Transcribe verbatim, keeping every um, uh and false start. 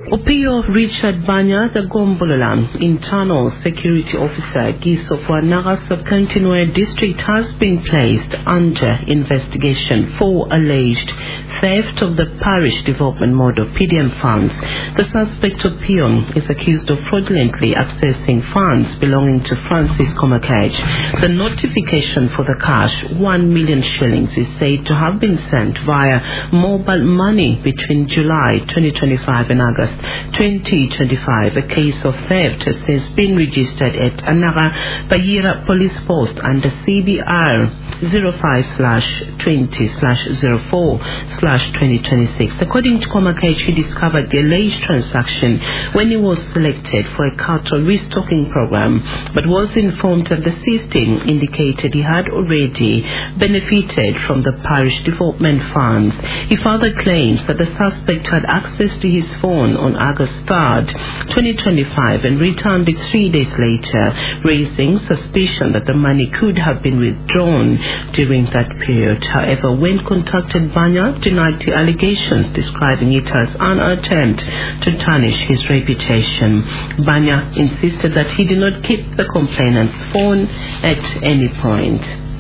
Opio Richard Banya, the Gombolola internal security officer, Giso for Naga Sub-County District, has been placed under investigation for alleged theft of the parish development model P D M funds. The suspect Opio is accused of fraudulently accessing funds belonging to Francis Komakaj. The notification for the cash, one million shillings, is said to have been sent via mobile money between July twenty twenty-five and August twenty twenty-five. A case of theft has since been registered at Anaga Bayira Police Post under C B R zero five slash twenty slash zero four slash twenty twenty-six. According to Komakaj, he discovered the alleged transaction when he was selected for a cattle restocking program, but was informed that the system indicated he had already benefited from the parish development funds. He further claims that the suspect had access to his phone on August third, twenty twenty-five, and returned it three days later, raising suspicion that the money could have been withdrawn during that period. However, when contacted, Banya denied the allegations, describing it as an attempt to tarnish his reputation. Banya insisted that he did not keep the complainant's phone at any point.